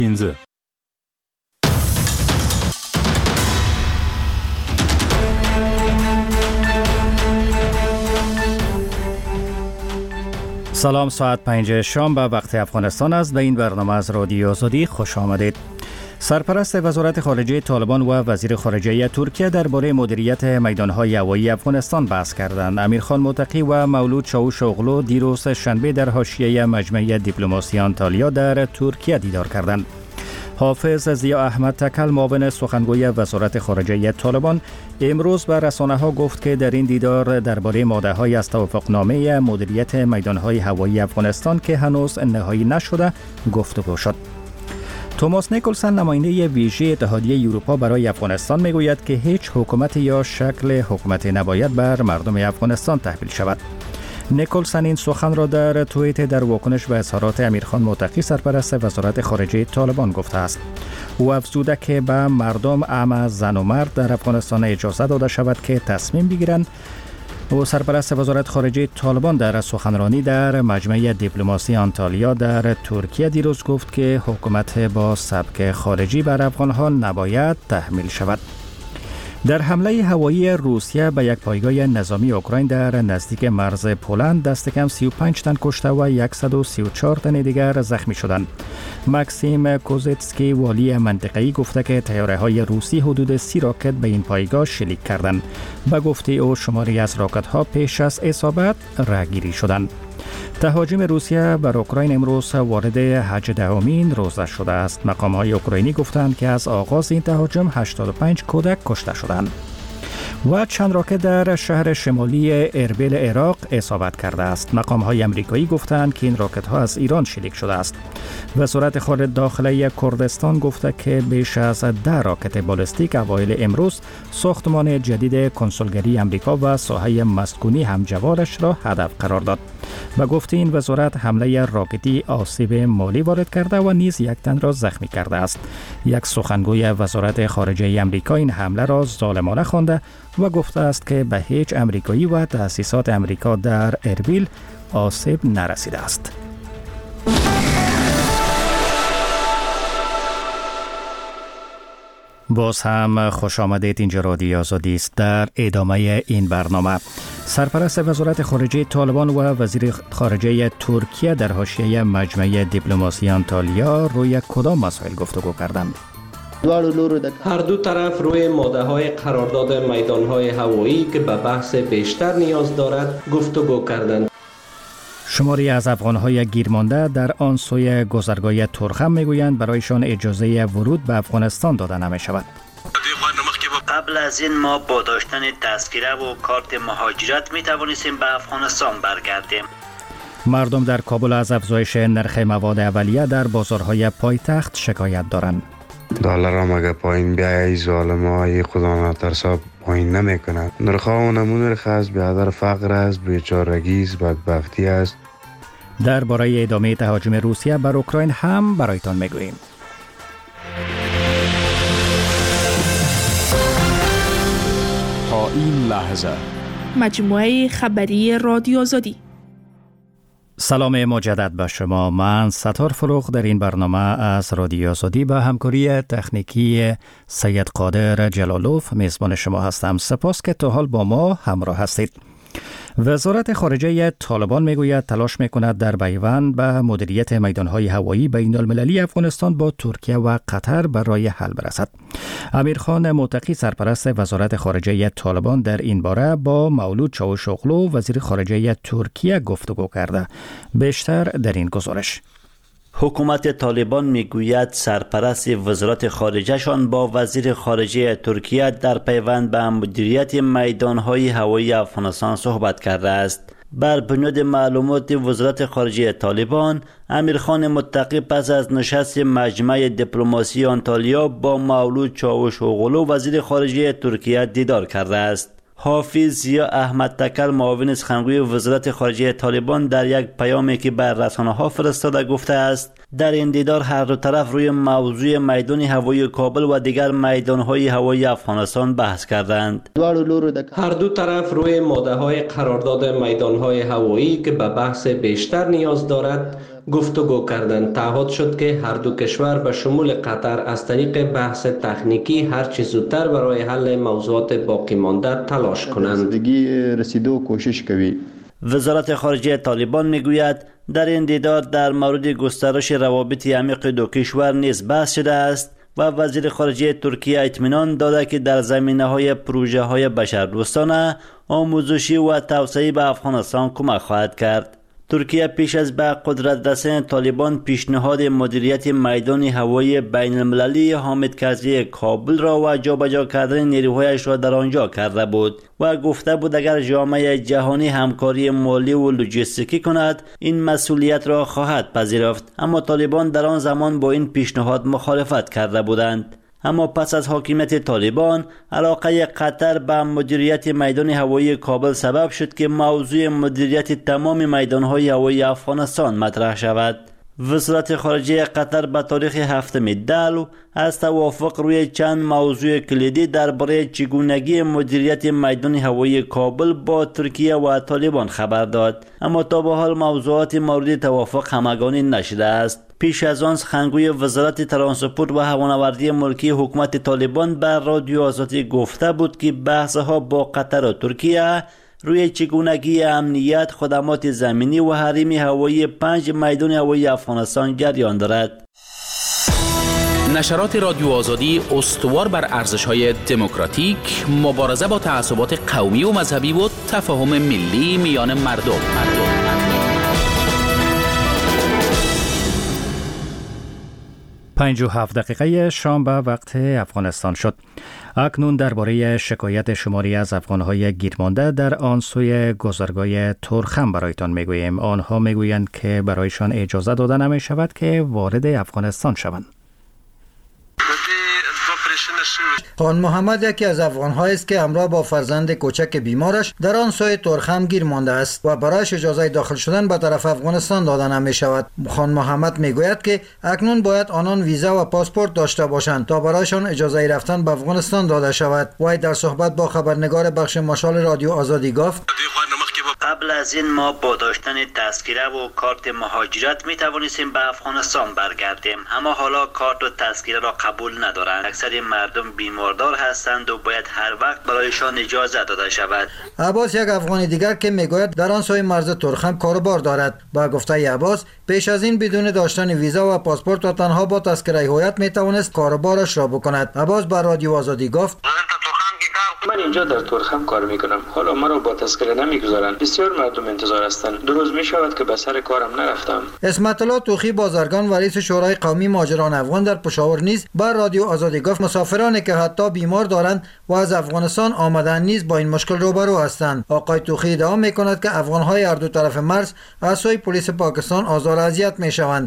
15 سلام، ساعت 5 شام به وقت افغانستان است. به این برنامه از رادیو آزادی خوش آمدید. سرپرست وزارت خارجه طالبان و وزیر خارجه ترکیه درباره مدیریت میدانهای هوایی افغانستان بحث کردند. امیرخان متقی و مولود چاوش اوغلو دیروز شنبه در حاشیه مجمع دیپلماسی آنتالیا در ترکیه دیدار کردند. حافظ ضیا احمد تکل، معاون سخنگوی وزارت خارجه طالبان، امروز به رسانه‌ها گفت که در این دیدار درباره ماده‌های از توافقنامه مدیریت میدانهای هوایی افغانستان که هنوز نهایی نشده گفتگو شد. توماس نیکلسن، نماینده ویژه اتحادیه اروپا برای افغانستان، میگوید که هیچ حکومت یا شکل حکومت نباید بر مردم افغانستان تحمیل شود. نیکلسن این سخن را در توییت در واکنش به اظهارات امیرخان متقی، سرپرست وزارت خارجه طالبان گفته است. او افزوده که به مردم، اعم زن و مرد، در افغانستان اجازه داده شود که تصمیم بگیرند. او سرپرست وزارت خارجه طالبان در سخنرانی در مجمع دیپلماسی آنتالیا در ترکیه دیروز گفت که حکومت با سبک خارجی بر افغانها نباید تحمیل شود. در حمله هوایی روسیه به یک پایگاه نظامی اوکراین در نزدیک مرز پولند دست کم 35 تن کشته و 134 تن دیگر زخمی شدند. ماکسیم کوزیتسکی، والی منطقه‌ای، گفته که طیاره‌های روسی حدود 30 راکت به این پایگاه شلیک کردند. به گفته او شماری از راکت‌ها پیش از اصابت رهگیری شدند. تهاجم روسیه بر اوکراین امروز وارد 18مین روزه شده است. مقام‌های اوکراینی گفتند که از آغاز این تهاجم 85 کودک کشته شدند. و چند راکت در شهر شمالی اربیل عراق اصابت کرده است. مقام‌های امریکایی گفتند که این راکت‌ها از ایران شلیک شده است. وزارت خارجه داخلی کردستان گفته که بیش از 10 راکت بالستیک اوایل امروز ساختمان جدید کنسولگری امریکا و ساحه مسکونی همجوارش را هدف قرار داد. و گفته این وزارت حمله راکتی آسیب مالی وارد کرده و نیز یک تن را زخمی کرده است. یک سخنگوی وزارت خارجه امریکا این حمله را ظالمانه خوانده و گفته است که به هیچ امریکایی و تأسیسات امریکا در اربیل آسیب نرسیده است. باز هم خوش آمدید. اینجا رادیو آزادی است. در ادامه این برنامه، سرپرست وزارت خارجه طالبان و وزیر خارجه ترکیه در حاشیه مجمع دیپلماسی آنتالیا روی کدام مسائل گفتگو کردند؟ هر دو طرف روی ماده‌های قرارداد میدان‌های هوایی که به بحث بیشتر نیاز دارد گفتگو کردند. شماری از افغان‌های گیرمانده در آن سوی گذرگاه ترخم میگویند برایشان اجازه ورود به افغانستان داده نمی‌شود. قبل از این ما با داشتن تذکره و کارت مهاجرت می توانستیم به افغانستان برگردیم. مردم در کابل از افزایش نرخ مواد اولیه در بازارهای پایتخت شکایت دارند. دلار هم اگه پایین بیایی ظالمای خدا نترسا پایین نمیکنه. نرخ ها نمون نرخ است، بیادر فقر است، بیچارگی است، بدبختی است. درباره ادامه تهاجم روسیه بر اوکراین هم برایتان میگوییم. تا این لحظه مجموعه خبری رادیو آزادی. سلام مجدد به شما. من ستار فروغ در این برنامه از رادیو آزادی به همکاری تکنیکی سید قادر جلالوف میزبان شما هستم. سپاس که تا حال با ما همراه هستید. وزارت خارجه طالبان میگوید تلاش میکند در پیوند به مدیریت میدانهای هوایی بین المللی افغانستان با ترکیه و قطر برای حل برسد. امیرخان متقی، سرپرست وزارت خارجه طالبان، در این باره با مولود چاوش اوغلو، وزیر خارجه ترکیه، گفتگو کرده. بیشتر در این گزارش. حکومت طالبان میگوید سرپرست وزارت خارجهشان با وزیر خارجه ترکیه در پیوند به مدیریت میدانهای هوایی افغانستان صحبت کرده است. بر بنیاد معلومات وزارت خارجه طالبان، امیرخان متقی پس از نشست مجمع دیپلماسی آنتالیا با مولود چاوش اوغلو، وزیر خارجه ترکیه، دیدار کرده است. حافظ ضیا احمد تکل، معاون سخنگوی وزارت خارجه طالبان، در یک پیامی که بر رسانه‌ها فرستاده گفته است در این دیدار هر دو طرف روی موضوع میدان هوایی کابل و دیگر میدان‌های هوایی افغانستان بحث کردند. هر دو طرف روی ماده‌های قرارداد میدان‌های هوایی که به بحث بیشتر نیاز دارد گفتگو کردند. تعهد شد که هر دو کشور به شمول قطر از طریق بحث تکنیکی هر چه زودتر برای حل موضوعات باقی مانده تلاش کنند. رسیدو کوشش کوي. وزارت خارجه طالبان میگوید در این دیدار در مورد گسترش روابط عمیق دو کشور نیز بحث شده است و وزیر خارجه ترکیه اطمینان داده که در زمینه‌های پروژه‌های بشردوستانه، آموزشی و توسعه به افغانستان کمک خواهد کرد. ترکیه پیش از به قدرت رسیدن طالبان پیشنهاد مدیریت میدان هوایی بین المللی حامد کرزی کابل را و جابجا کردن نیروهایش را در آنجا کرده بود و گفته بود اگر جامعه جهانی همکاری مالی و لوجستیکی کند این مسئولیت را خواهد پذیرفت، اما طالبان در آن زمان با این پیشنهاد مخالفت کرده بودند. اما پس از حاکمیت طالبان، علاقه قطر به مدیریت میدان هوایی کابل سبب شد که موضوع مدیریت تمام میدانهای هوایی افغانستان مطرح شود. وزارت خارجه قطر به تاریخ 7 دلو از توافق روی چند موضوع کلیدی درباره چگونگی مدیریت میدان هوایی کابل با ترکیه و طالبان خبر داد، اما تا به حال موضوعات مورد توافق همگانی نشده است. پیش از آن سخنگوی وزارت ترانسپورت و هوانوردی ملکی حکومت طالبان بر رادیو آزادی گفته بود که بحث‌ها با قطر و ترکیه روی چگونگی امنیت، خدمات زمینی و حریم هوایی 5 میدان هوایی افغانستان جریان دارد. نشرات رادیو آزادی استوار بر ارزش‌های دموکراتیک، مبارزه با تعصبات قومی و مذهبی و تفاهم ملی میان مردم. 57 دقیقه شام به وقت افغانستان شد. اکنون درباره شکایت شماری از افغان‌های گیرمانده در آن سوی گذرگاه تورخم برایتان میگوییم. آنها میگویند که برایشان اجازه داده نمی شود که وارد افغانستان شوند. خان محمد یکی از افغان‌هایی است که همراه با فرزند کوچک بیمارش در آن سوی تورخم گیر مانده است و برایش اجازه داخل شدن به طرف افغانستان داده نمی شود. خان محمد میگوید که اکنون باید آنان ویزا و پاسپورت داشته باشند تا برایشان اجازه رفتن به افغانستان داده شود. وی در صحبت با خبرنگار بخش مشال رادیو آزادی گفت: قبل از این ما با داشتن تذکره و کارت مهاجرت می توانستیم به افغانستان برگردیم، اما حالا کارت و تذکره را قبول ندارند. اکثر مردم بیماردار هستند و باید هر وقت برایشان اجازه داده شود. عباس یک افغانی دیگر که میگوید در آن سوی مرز تورخم کاروبار دارد. با گفته عباس پیش از این بدون داشتن ویزا و پاسپورت و تنها با تذکره هویت می توانست کاروبارش را بکند. عباس با رادیو آزادی گفت: من اینجا در تورخم کار میکنم، حالا مرا با تذکره نمیگذارند. بسیار مردم انتظار هستند. 2 روز میشود که به سر کارم نرفتم. اسمت الله توخی بازرگان و رئیس شورای قومی مهاجران افغان در پشاور نیز بر رادیو آزادی گفت مسافرانی که حتی بیمار دارند و از افغانستان آمدن نیز با این مشکل روبرو هستند. آقای توخی ادعا میکند که افغانهای هر دو طرف مرز از سوی پلیس پاکستان آزار و اذیت میشوند.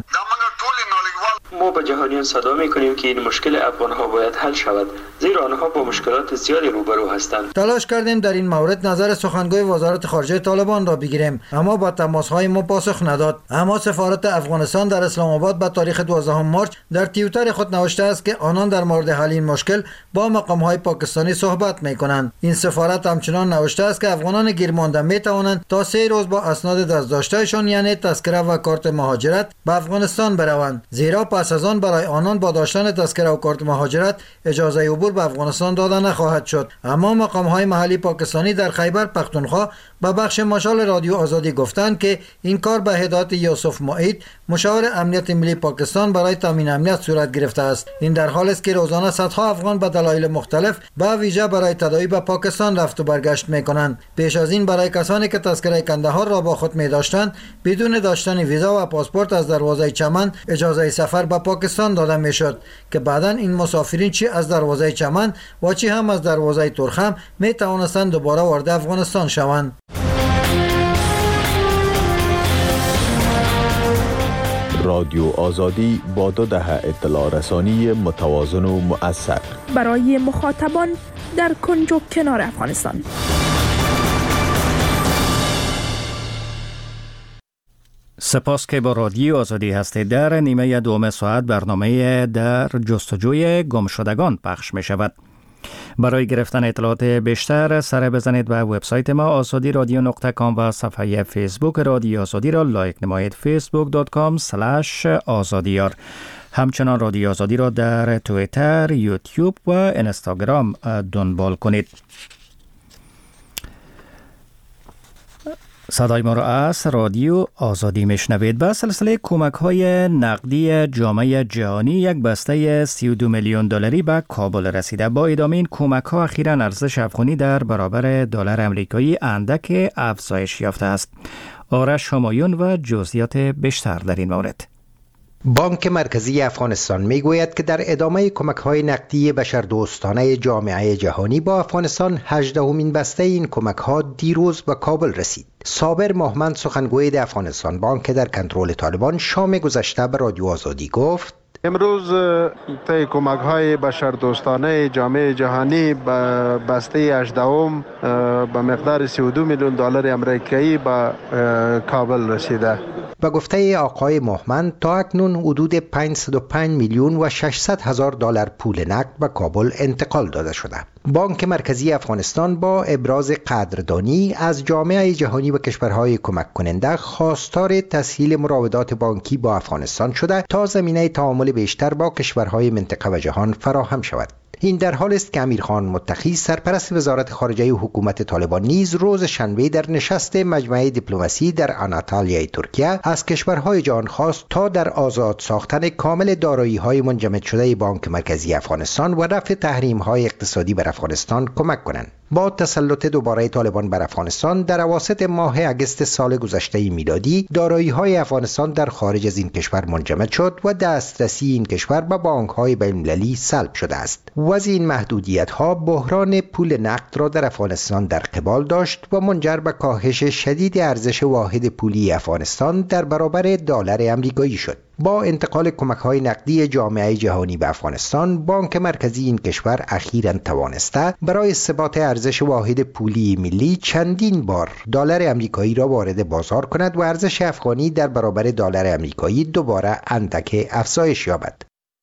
ما به جهانیان صدا میکنیم که این مشکل افغانها باید حل شود، زیرا آنها با مشکلات زیادی روبرو هستند. تلاش کردیم در این مورد نظر سخنگوی وزارت خارجه طالبان را بگیریم، اما با تماس‌های ما پاسخ نداد. اما سفارت افغانستان در اسلام آباد به تاریخ 12 مارس در توییتر خود نوشته است که آنان در مورد حل این مشکل با مقام‌های پاکستانی صحبت میکنند. این سفارت همچنان نوشته است که افغانان گیرمانده میتوانند تا 3 روز با اسناد دست‌داشتهشان یعنی تذکره و کارت مهاجرت به افغانستان بروند، زیرا پس از آن برای آنان با داشتن تذکره و کارت مهاجرت اجازه عبور به افغانستان داده نخواهد شد. اما مقام‌های محلی پاکستانی در خیبر پختونخوا به بخش مشال رادیو آزادی گفتند که این کار به هدایت یوسف معید مشاور امنیت ملی پاکستان برای تامین امنیت صورت گرفته است. این در حالی است که روزانه صدها افغان به دلایل مختلف به ویژه برای تداوی به پاکستان رفت و برگشت می‌کنند. پیش از این برای کسانی که تذکره کندهار را با خود می‌داشتند بدون داشتن ویزا و پاسپورت از دروازه چمن اجازه سفر به پاکستان داده میشد که بعداً این مسافرین چی از دروازه چمن و چی هم از دروازه تورخم می توانستند دوباره وارد افغانستان شوند. رادیو آزادی با 2 دهه اطلاع رسانی متوازن و مؤثر برای مخاطبان در کنج و کنار افغانستان. سپاس که با رادیو آزادی هستید. در نیمه دوم ساعت برنامه در جستجوی گمشدگان پخش می شود. برای گرفتن اطلاعات بیشتر سر بزنید به وبسایت ما آزادی رادیو .com و صفحه فیسبوک رادیو آزادی را لایک نمایید facebook.com/azadiyar. همچنان رادیو آزادی را در توییتر، یوتیوب و اینستاگرام دنبال کنید. صدای ما را از رادیو آزادی میشنوید. به سلسله کمک‌های نقدی جامعه جهانی یک بسته 32 میلیون دلاری به کابل رسیده. با ادامه این کمک‌ها اخیراً ارزش افغانی در برابر دلار آمریکایی اندک افزایش یافته است. آرش همایون و جزئیات بیشتر در این مورد. بانک مرکزی افغانستان میگوید که در ادامه کمک‌های نقدی بشردوستانه جامعه جهانی با افغانستان 18مین بسته این کمک‌ها دیروز به کابل رسید. صابر مهمند سخنگوی افغانستان بانک در کنترل طالبان شام گذشته به رادیو آزادی گفت امروز طی کمک‌های بشردوستانه جامعه جهانی به بسته 18 به مقدار 32 میلیون دلار آمریکایی به کابل رسیده. به گفته آقای مهمند تا اکنون حدود 505 میلیون و 600 هزار دلار پول نقد به کابل انتقال داده شده. بانک مرکزی افغانستان با ابراز قدردانی از جامعه جهانی و کشورهای کمک کننده خواستار تسهیل مراودات بانکی با افغانستان شده تا زمینه تعامل بیشتر با کشورهای منطقه و جهان فراهم شود. این در حال است که امیرخان متقی سرپرست وزارت خارجه حکومت طالبان نیز روز شنبه در نشست مجمع دیپلماسی در آناتالیای ترکیه از کشورهای جهان خواست تا در آزاد ساختن کامل دارایی‌های منجمد شده بانک مرکزی افغانستان و رفع تحریم‌های اقتصادی بر افغانستان کمک کنند. با تسلط دوباره طالبان بر افغانستان در اواسط ماه اگست سال گذشته میلادی دارایی‌های افغانستان در خارج از این کشور منجمد شد و دسترسی این کشور به بانک‌های بین‌المللی سلب شده است. وضع این محدودیت‌ها بحران پول نقد را در افغانستان در قبال داشت و منجر به کاهش شدید ارزش واحد پولی افغانستان در برابر دلار آمریکایی شد. با انتقال کمک‌های نقدی جامعه جهانی به افغانستان، بانک مرکزی این کشور اخیراً توانسته برای ثبات ارزش واحد پولی ملی چندین بار دلار آمریکایی را وارد بازار کند و ارزش افغانی در برابر دلار آمریکایی دوباره اندک افزایش یابد.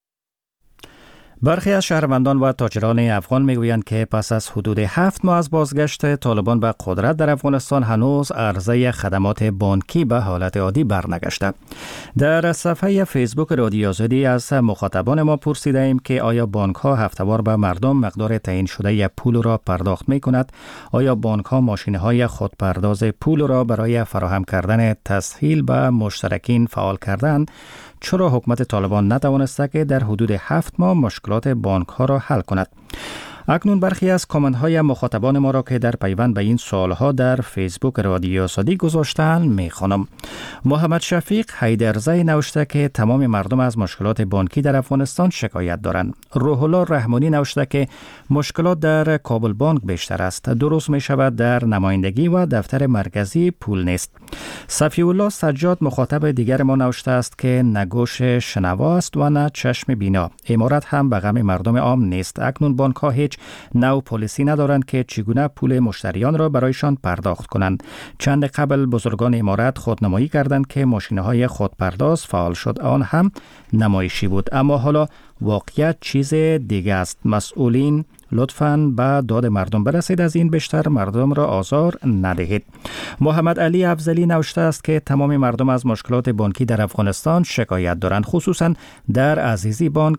برخی از شهروندان و تاجران افغان میگویند که پس از حدود 7 ماه از بازگشت طالبان به قدرت در افغانستان هنوز عرضه خدمات بانکی به حالت عادی برنگشته. در صفحه فیسبوک رادیو آزادی از مخاطبان ما پرسیده ایم که آیا بانک ها هفته‌وار به مردم مقدار تعیین شده پول را پرداخت می کند؟ آیا بانک ها ماشین های خودپرداز پول را برای فراهم کردن تسهیل به مشترکین فعال کردند؟ چرا حکومت طالبان نتوانسته که در حدود 7 ماه مشکلات بانک ها را حل کند؟ اکنون برخی از کامنت های مخاطبان ما را که در پیوند به این سوال ها در فیسبوک رادیو آزادی گذاشتند میخوانم. محمد شفیق حیدرزی نوشته که تمام مردم از مشکلات بانکی در افغانستان شکایت دارند. روح الله رحمانی نوشته که مشکلات در کابل بانک بیشتر است. درست می شود در نمایندگی و دفتر مرکزی پول نیست. صفی الله سجاد مخاطب دیگر ما نوشته است که نه گوش شنوا است و نه چشم بینا. امارت هم به غم مردم عام نیست. اکنون بانک ها هیچ نوع پلیسی ندارند که چگونه پول مشتریان را برایشان پرداخت کنند. چند قبل بزرگان امارت خودنمایی کردند که ماشین‌های خودپرداز فعال شد. آن هم نمایشی بود، اما حالا واقعیت چیز دیگه است. مسئولین لطفاً به داد مردم برسید، از این بیشتر مردم را آزار ندهید. محمد علی افضلی نوشته است که تمام مردم از مشکلات بانکی در افغانستان شکایت دارند، خصوصاً در عزیزی بانک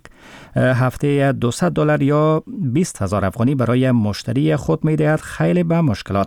هفته $200 یا 20,000 افغانی برای مشتری خود می‌دهد. خیلی به مشکلات.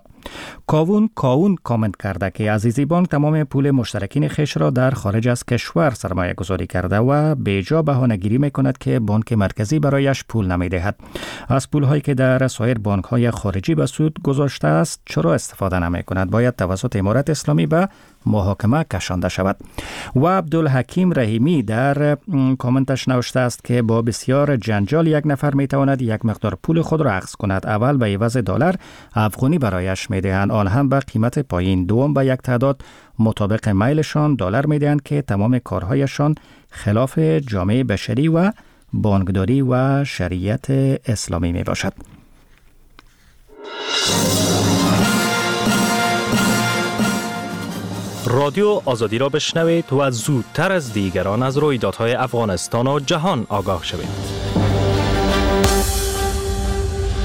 کاون کامنت کرده که عزیزی بانک تمام پول مشترکین خیش را در خارج از کشور سرمایه گذاری کرده و بیجا بهانه‌گیری می‌کند که بانک مرکزی برایش پول نمی‌دهد. از پول‌هایی که در سایر بانک‌های خارجی به سود گذاشته است چرا استفاده نمی‌کند؟ باید توسط امارت اسلامی به محاکمه کشانده شود. و عبدالحکیم رحیمی در کامنتش نوشته است که با بسیار جنجال یک نفر می‌تواند یک مقدار پول خود را اخذ کند. اول به عوض دلار افغانی برایش می‌دهند، آن هم به قیمت پایین. دوم به یک تعداد مطابق میلشان دلار می‌دهند که تمام کارهایشان خلاف جامعه بشری و بانکداری و شریعت اسلامی می باشد. رادیو آزادی را بشنوید و زودتر از دیگران از رویدادهای افغانستان و جهان آگاه شوید.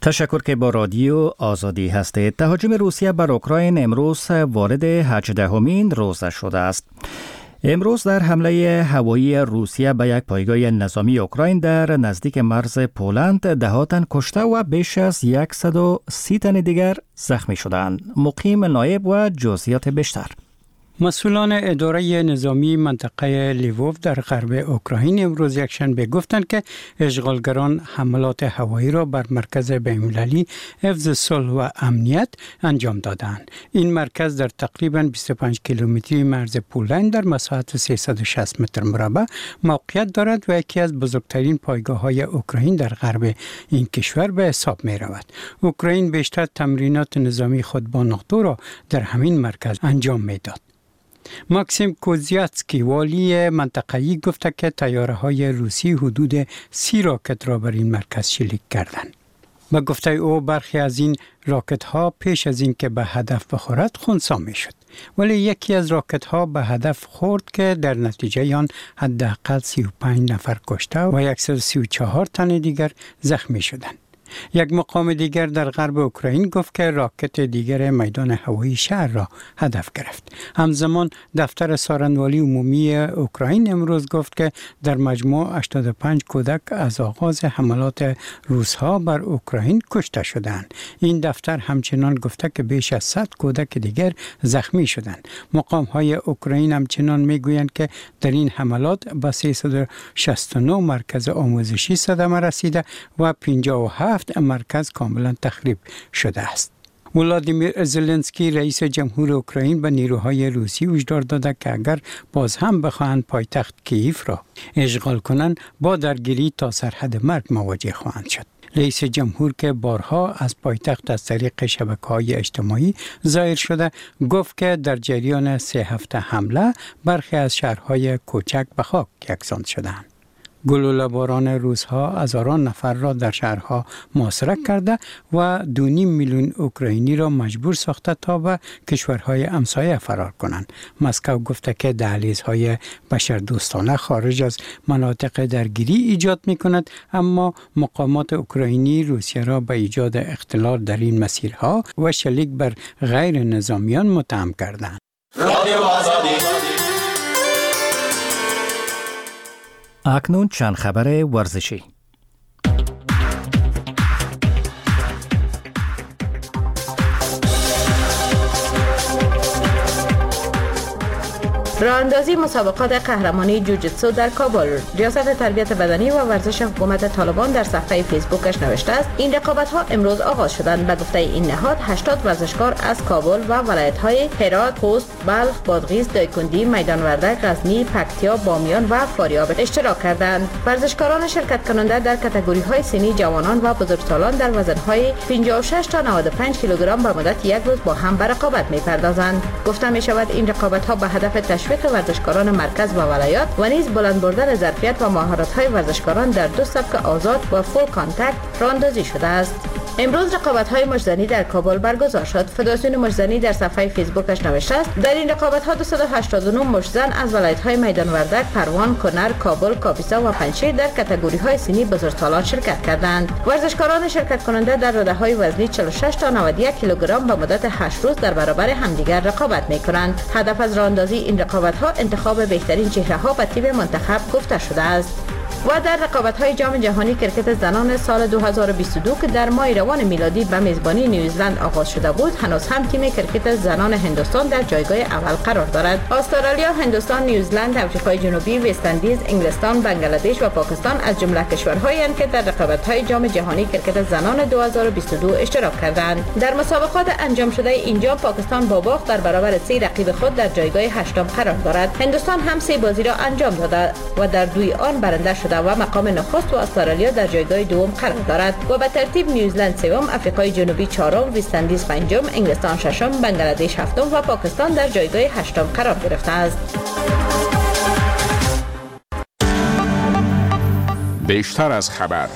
تشکر که با رادیو آزادی هستید. تهاجم روسیه بر اوکراین امروز وارد 18مین روز شده است. امروز در حمله هوایی روسیه به یک پایگاه نظامی اوکراین در نزدیک مرز پولند 10 تن کشته و بیش از 130 تن دیگر زخمی شدند. مقیم نایب و جزئیات بیشتر. مسئولان اداره نظامی منطقه لیووف در غرب اوکراین امروز یکشنبه گفتند که اشغالگران حملات هوایی را بر مرکز بین‌المللی حفظ صلح و امنیت انجام دادند. این مرکز در تقریباً 25 کیلومتری مرز پولند در مساحت 360 متر مربع موقعیت دارد و یکی از بزرگترین پایگاه‌های اوکراین در غرب این کشور به حساب می‌رود. اوکراین بیشتر تمرینات نظامی خود با ناتو را در همین مرکز انجام می‌داد. ماکسیم کوزیاتسکی والی منطقه‌ای گفته که طیاره‌های روسی حدود 30 راکت را بر این مرکز شلیک کردند. با گفته او برخی از این راکت‌ها پیش از این که به هدف بخورد خنثی می‌شد، ولی یکی از راکت‌ها به هدف خورد که در نتیجه آن حداقل 35 نفر کشته و 134 تن دیگر زخمی شدند. یک مقام دیگر در غرب اوکراین گفت که راکت دیگر میدان هوایی شهر را هدف گرفت. همزمان دفتر سارنوالی عمومی اوکراین امروز گفت که در مجموع 85 کودک از آغاز حملات روس‌ها بر اوکراین کشته شدند. این دفتر همچنان گفته که بیش از 100 کودک دیگر زخمی شدند. مقام‌های اوکراین همچنان میگویند که در این حملات به 369 مرکز آموزشی صدمه رسیده و 57 مرکز کاملا تخریب شده است. ولادیمیر زلنسکی رئیس جمهور اوکراین به نیروهای روسی هشدار داده که اگر باز هم بخواهند پایتخت کییف را اشغال کنند با درگیری تا سرحد مرگ مواجه خواهند شد. رئیس جمهور که بارها از پایتخت از طریق شبکه‌های اجتماعی ظاهر شده گفت که در جریان 3 هفته حمله برخی از شهرهای کوچک به خاک یکسان شدند. گلوله باران روس‌ها هزاران نفر را در شهرها محاصره کرده و 2.5 میلیون اوکراینی را مجبور ساخته تا به کشورهای همسایه فرار کنند. مسکو گفته که دهلیزهای بشردوستانه خارج از مناطق درگیری ایجاد می‌کند، اما مقامات اوکراینی روسیه را به ایجاد اختلال در این مسیرها و شلیک بر غیر نظامیان متهم کردند. اکنون چند خبر ورزشی. راه‌اندازی مسابقات قهرمانی جوجیتسو در کابل. ریاست تربیت بدنی و ورزش حکومت طالبان در صفحه فیسبوکش نوشته است این رقابت‌ها امروز آغاز شدند. به گفته این نهاد 80 ورزشکار از کابل و ولایت‌های هرات، خوست، بلخ، بادغیس، دایکندی، میدان وردک، غزنی، پکتیا، بامیان و فاریاب اشتراک کردند. ورزشکاران شرکت کننده در کاتگوری‌های سنی جوانان و بزرگسالان در وزن‌های 56 تا 95 کیلوگرم به مدت یک روز با هم به رقابت می‌پردازند. گفته می‌شود این رقابت‌ها به هدف تشویق ورزشکاران مرکز و ولایات و نیز بلند بردن ظرفیت و مهارت‌های ورزشکاران در دو سبک آزاد و فول کانتکت راه‌اندازی شده است. امروز رقابت‌های مشت‌زنی در کابل برگزار شد. فدراسیون مشت‌زنی در صفحه فیسبوکش نوشته است در این رقابت‌ها 289 مشت‌زن از ولایت‌های میدان وردک، پروان، کنر، کابل، کاپیسا و پنجشیر در کاتگوری‌های سنی بزرگسالان شرکت کردند. ورزشکاران شرکت کننده در رده وزنی 46 تا 91 کیلوگرم به مدت 8 روز در برابر همدیگر رقابت می‌کنند. هدف از راه‌اندازی این رقابت‌ها انتخاب بهترین چهره‌ها به تیم منتخب گفته شده است. و در رقابت‌های جام جهانی کرکت زنان سال 2022 که در ماه روان میلادی به میزبانی نیوزلند آغاز شده بود، هنوز هم تیم کرکت زنان هندوستان در جایگاه اول قرار دارد. استرالیا، هندوستان، نیوزلند، آفریقای جنوبی، وست اندیز، انگلستان، بنگلادش و پاکستان از جمله کشورهایی هستند که در رقابت‌های جام جهانی کرکت زنان 2022 اشتراک کردند. در مسابقات انجام شده این جام پاکستان با باخت در برابر 3 رقیب خود در جایگاه 8م قرار دارد. هندوستان هم 3 بازی را انجام داده و در دوی آن برنده شده و مقام نخست و استرالیا در جایگاه دوم قرار دارد و به ترتیب نیوزلند سوم، آفریقای جنوبی چهارم، وست اندیز پنجم، انگلستان ششم، بنگلادش هفتم و پاکستان در جایگاه 8م قرار گرفته است. بیشتر از خبر.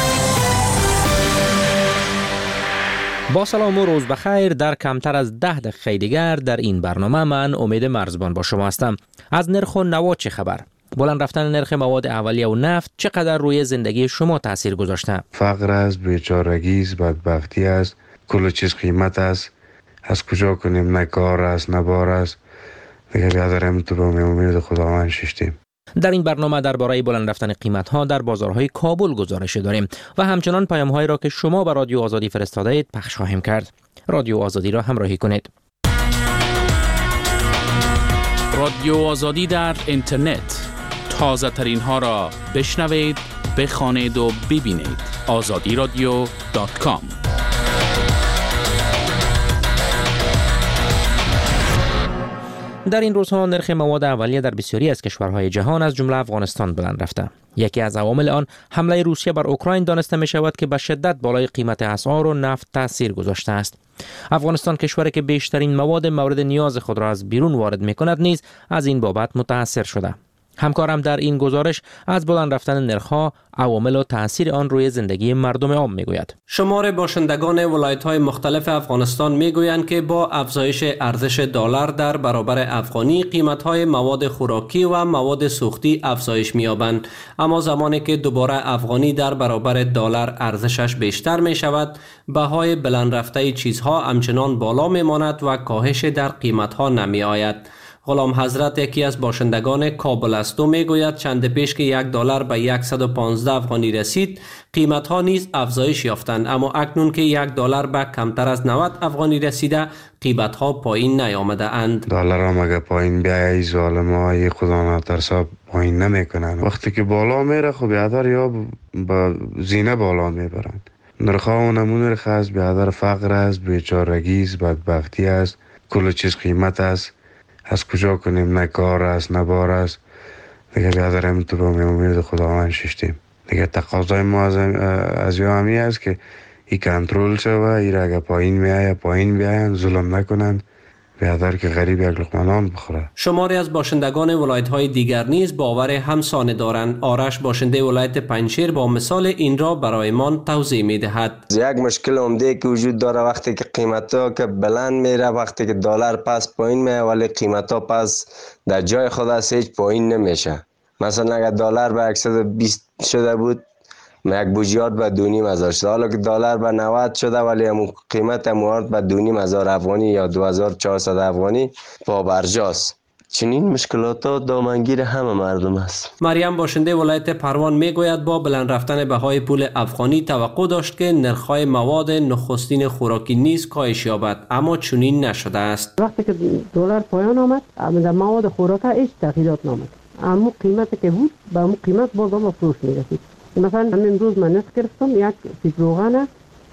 با سلام و روز بخیر. در کمتر از 10 دقیقه دیگر در این برنامه من امید مرزبان با شما هستم. از نرخ و نوا چه خبر؟ بلند رفتن نرخ مواد اولیه و نفت چقدر روی زندگی شما تاثیر گذاشته؟ فقر است، بیچارگی است، بدبختی است، کل چیز قیمت است. از کجا کنیم؟ نه کار است نه بار است. دیگه بیادرم تو به امید خداوند ششتیم. در این برنامه درباره بلند رفتن قیمت‌ها در بازارهای کابل گزارش داریم و همچنان پیام‌هایی را که شما به رادیو آزادی فرستاده اید پخش خواهیم کرد. رادیو آزادی را همراهی کنید. رادیو آزادی در اینترنت، تازه ترین ها را بشنوید، بخوانید و ببینید. azadiradio.com. در این روزها نرخ مواد اولیه در بسیاری از کشورهای جهان از جمله افغانستان بلند رفته. یکی از عوامل آن حمله روسیه بر اوکراین دانسته می شود که به شدت بالای قیمت اسعار و نفت تاثیر گذاشته است. افغانستان کشوری که بیشترین مواد مورد نیاز خود را از بیرون وارد می کند نیز از این بابت متاثر شده. همکارم در این گزارش از بلند رفتن نرخ‌ها، عوامل و تأثیر آن روی زندگی مردم عام میگوید. شمار باشندگان ولایت‌های مختلف افغانستان میگویند که با افزایش ارزش دلار در برابر افغانی، قیمت‌های مواد خوراکی و مواد سوختی افزایش می‌یابند. اما زمانی که دوباره افغانی در برابر دلار ارزشش بیشتر می‌شود، بهای بلند رفته چیزها همچنان بالا می‌ماند و کاهش در قیمت‌ها نمی‌آید. غلام حضرت یکی از باشندگان کابل است و میگوید چند پیش که $1 به 115 افغانی رسید، قیمت ها نیز افزایش یافتند، اما اکنون که $1 به کمتر از 90 افغانی رسیده، قیمت ها پایین نیامده اند. دلار هم اگه پایین بیایی ظالم های خدا نترسا پایین نمیکنن. وقتی که بالا میره خب بیادر یا با زینه بالا میبرن. نرخ ها و نمون نرخ است، بیادر فقر است، بیچارگی است، بدبختی است، کل چیز قیمت است. از کجا کنیم؟ نه کار است نه بار است. دیگه بیادرم تو به امید خداوند ششتیم. دیگه تقاضای ما از همی است که این کنترل شوه، این را اگه پایین میایه پایین بیاین، ظلم نکنن، بیادر که غریب یک لقمه نان بخوره. شماری از باشندگان ولایت‌های دیگر نیز باور همسانه دارند. آرش باشنده ولایت پنجشیر با مثال این را برایمان توضیح می‌دهد. یک مشکل عمده که وجود داره وقتی که قیمت‌ها که بلند میره، وقتی که دلار پس پایین میره ولی قیمت‌ها پس در جای خود است، هیچ پایین نمیشه. مثلا اگر دلار به 120 شده بود، یک بوجیات به 2,500 شده. حالا که دلار به 90 شده ولی قیمت اموارد به 2,500 افغانی یا 2,400 افغانی پابرجاست. چنین مشکلات ها دامنگیر همه مردم است. مریم باشنده ولایت پروان میگوید با بلند رفتن بهای پول افغانی توقع داشت که نرخ‌های مواد نخستین خوراکی نیز کاهش یابد، اما چنین نشده است. وقتی که دلار پایان آمد، در مواد خوراکی هیچ تغییرات نامد. اما قیمتی که بود به اون قیمت باز به فروش میرسید. مثلا امروز من نرخ گرفتم یک کیلو روغن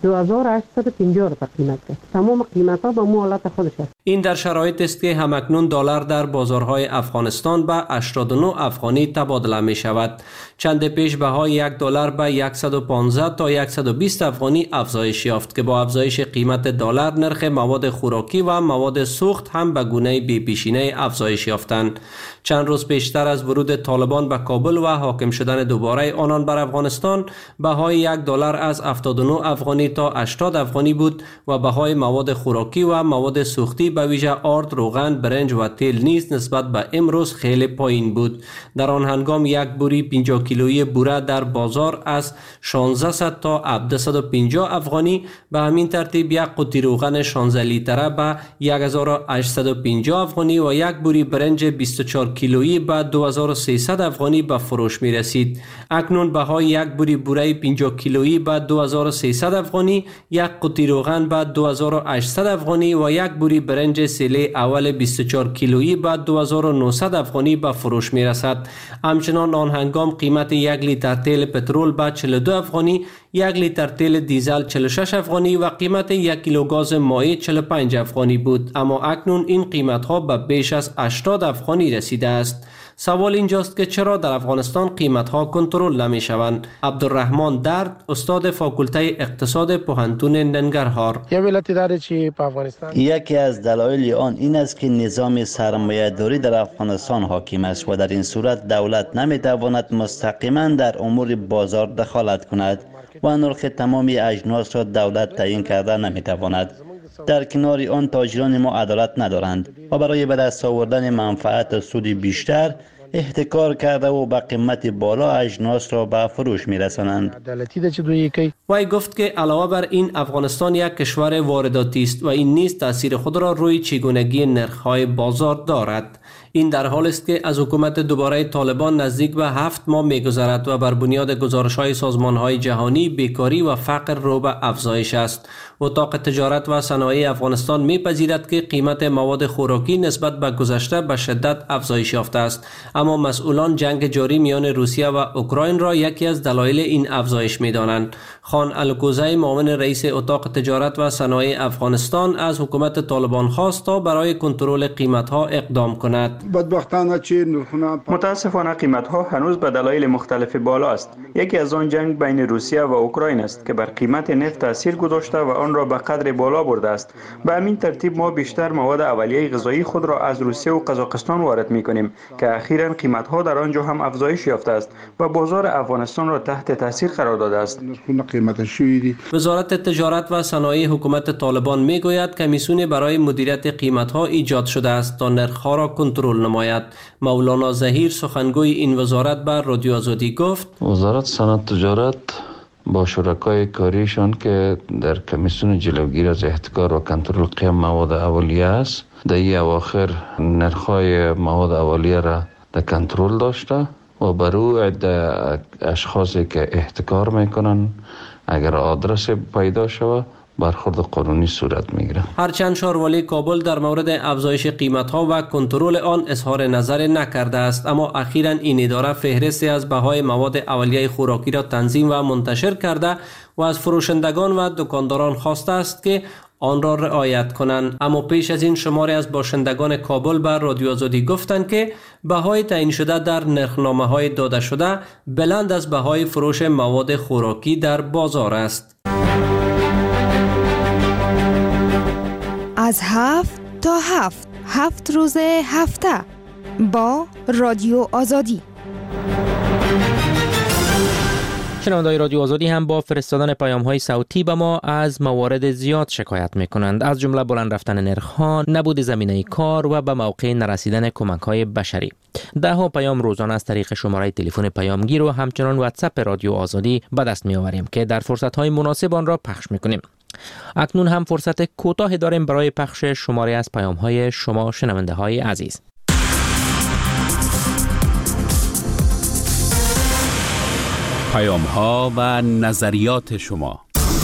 2850 تا قیمت کرد. تمام قیمت ها به مو حالت خودش است. این در شرایط است که همکنون دلار در بازارهای افغانستان به 89 افغانی تبادله می شود. چند پیش بهای $1 به 115 تا 120 افغانی افزایش یافت که با افزایش قیمت دلار نرخ مواد خوراکی و مواد سوخت هم به گونه بی پیشینه افزایش یافتند. چند روز پیشتر از ورود طالبان به کابل و حاکم شدن دوباره آنان بر افغانستان، بهای $1 از 79 افغانی تا 80 افغانی بود و بهای مواد خوراکی و مواد سوختی به ویژه آرد، روغن، برنج و تیل نیز نسبت به امروز خیلی پایین بود. در آن هنگام یک بوری 50 کیلویی بوره در بازار از 1600 تا 1750 افغانی، به همین ترتیب یک قوطی روغن 16 لیتره به 1850 افغانی و یک بوری برنج 24 کیلویی به 2300 افغانی به فروش می رسید. اکنون بهای یک بوری بوره 50 کیلویی به 2300 افغانی، یک قوطی روغن به 2800 افغانی و یک بوری برنج سیله اول 24 کیلویی به 2900 افغانی به فروش می رسد. همچنان آن هنگام قیمت یک لیتر تیل پترول به 42 افغانی، یک لیتر تیل دیزل 46 افغانی و قیمت یک کیلو گاز مایع 45 افغانی بود. اما اکنون این قیمت ها به بیش از 80 افغانی رسیده است. سوال اینجاست که چرا در افغانستان قیمت ها کنترل نمی شوند؟ عبدالرحمن درد، استاد فاکولته اقتصاد پوهنتون ننگرهار. یکی از دلایل آن این است که نظام سرمایه‌داری در افغانستان حاکم است و در این صورت دولت نمی تواند مستقیما در امور بازار دخالت کند و نرخ تمامی اجناس را دولت تعیین کرده نمی تواند. در کنار آن تاجران ما عدالت ندارند و برای به دست آوردن منفعت سود بیشتر احتکار کرده و با قیمت بالا اجناس را به فروش می‌رسانند. وی گفت که علاوه بر این افغانستان یک کشور وارداتی است و این نیز تاثیر خود را روی چگونگی نرخ‌های بازار دارد. این در حال است که از حکومت دوباره طالبان نزدیک به 7 ماه می‌گذرد و بر بنیاد گزارش‌های سازمان‌های جهانی بیکاری و فقر رو به افزایش است. اتاق تجارت و صنایع افغانستان می‌پذیرد که قیمت مواد خوراکی نسبت به گذشته به شدت افزایش یافته است، اما مسئولان جنگ جاری میان روسیه و اوکراین را یکی از دلایل این افزایش می‌دانند. خان الکوزی معاون رئیس اتاق تجارت و صنایع افغانستان از حکومت طالبان خواست تا برای کنترل قیمت‌ها اقدام کند. متاسفانه قیمت‌ها هنوز به دلایل مختلف بالا است. یکی از آن جنگ بین روسیه و اوکراین است که بر قیمت نفت تاثیر گذاشته و آن را به قدر بالا برده است. به همین ترتیب ما بیشتر مواد اولیه غذایی خود را از روسیه و قزاقستان وارد می‌کنیم که اخیراً قیمت‌ها در آنجا هم افزایش یافته است و بازار افغانستان را تحت تاثیر قرار داده است. وزارت تجارت و صنایع حکومت طالبان میگوید کمیسیون برای مدیریت قیمت‌ها ایجاد شده است تا نرخ‌ها را کنترل نماید. مولانا ظهیر سخنگوی این وزارت بر رادیو آزادی گفت وزارت صنعت تجارت با شرکای کاریشان که در کمیسیون جلوگیری از احتکار و کنترل قیم مواد اولیه است در این اواخر نرخ‌های مواد اولیه را در کنترل داشته و برای عده اشخاصی که احتکار میکنن اگر آدرس پیدا شود برخورد قانونی صورت میگیره. هرچند شاروالی کابل در مورد افزایش قیمت‌ها و کنترل آن اظهار نظر نکرده است، اما اخیراً این اداره فهرستی از بهای مواد اولیه خوراکی را تنظیم و منتشر کرده و از فروشندگان و دکانداران خواسته است که آن را رعایت کنند. اما پیش از این شماری از باشندگان کابل بر رادیو آزادی گفتند که بهای تعیین شده در نرخنامه‌های داده شده بلند از بهای فروش مواد خوراکی در بازار است. از 7 تا 7 روز هفته با رادیو آزادی. شنونده‌های رادیو آزادی هم با فرستادن پیام‌های صوتی به ما از موارد زیاد شکایت می‌کنند، از جمله بلند رفتن نرخ‌ها، نبود زمینه کار و به موقع نرسیدن کمک‌های بشری. ده‌ها پیام روزانه از طریق شماره تلفن پیامگیر و همچنان واتساپ رادیو آزادی به دست می‌آوریم که در فرصت‌های مناسب آن را پخش می‌کنیم. اکنون هم فرصت کوتاه داریم برای پخش شماره از پیام‌های شما شنونده‌های عزیز. پیام‌ها و نظریات شما.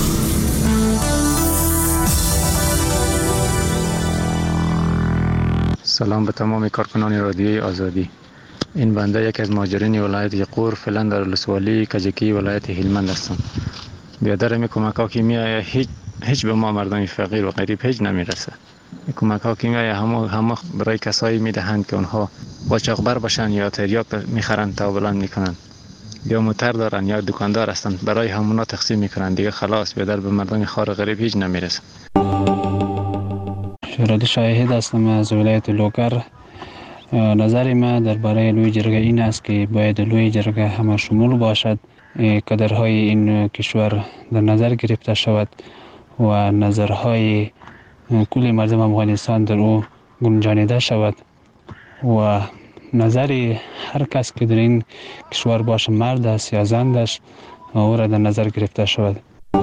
سلام به تمام کارکنان رادیوی آزادی. این بنده یک از مهاجرین ولایت یقور فعلا در ولسوالی کجکی ولایت هلمند هستم. بیادر می کمک‌ها که میآید هیچ به ما مردم فقیر و غریب هیچ نمیرسه. کمک‌ها که میآید همه برای کسایی میدهند که اونها قاچاقبر باشن یا تریاک میخرن تا بلند میکنن، یا موتر دارن یا دکاندار هستن، برای همونا تقسیم میکنن. دیگه خلاص بیادر به مردم خار غریب هیچ نمیرسه. شهرت شاهد هستم از ولایت لوکر. نظر ما درباره لوی جرگه این است که باید لوی جرگه همه شمول باشد، قدرهای این کشور در نظر گرفته شود و نظرهای کل مردم افغانستان در او گنجانیده شود و نظر هر کس که در این کشور باشه، مرد است یا زن است، او را در نظر گرفته شود.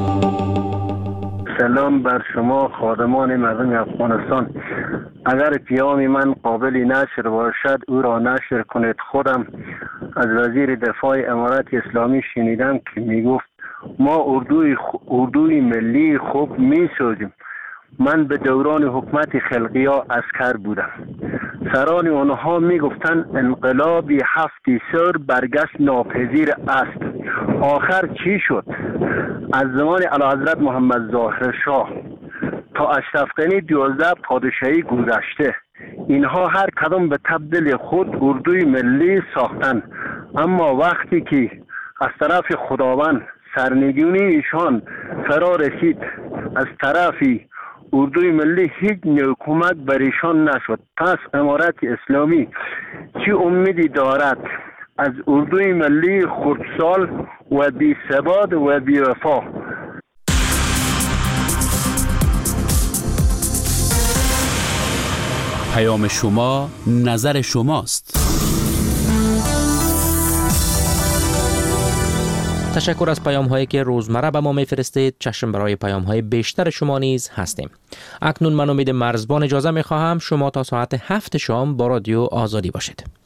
سلام بر شما خادمان مردم افغانستان. اگر پیام من قابل نشر باشد او را نشر کنید. خودم از وزیر دفاع امارات اسلامی شنیدم که میگفت ما اردوی ملی خوب میسازیم. من به دوران حکومت خلقیا عسکر بودم. سران آنها میگفتن انقلابی 7 سر برگشت ناپذیر است. آخر چی شد؟ از زمان اعلیحضرت محمد ظاهر شاه تا اشرف غنی 12 پادشاهی گذشته، اینها هر کدام به تبدیل خود اردوی ملی ساختن، اما وقتی که از طرف خداوند سرنگونی ایشان فرا رسید، از طرفی اردوی ملی هیچ نوع کمک بر ایشان نشد. پس امارت اسلامی چه امیدی دارد از اردوی ملی خردسال و بی ثبات و بی وفا؟ پیام شما نظر شماست. تشکر از پیام هایی که روزمره به ما میفرستید. چشم برای پیام های بیشتر شما نیز هستیم. اکنون من امید مرزبان اجازه میخواهم شما تا ساعت 7 شام با رادیو آزادی باشید.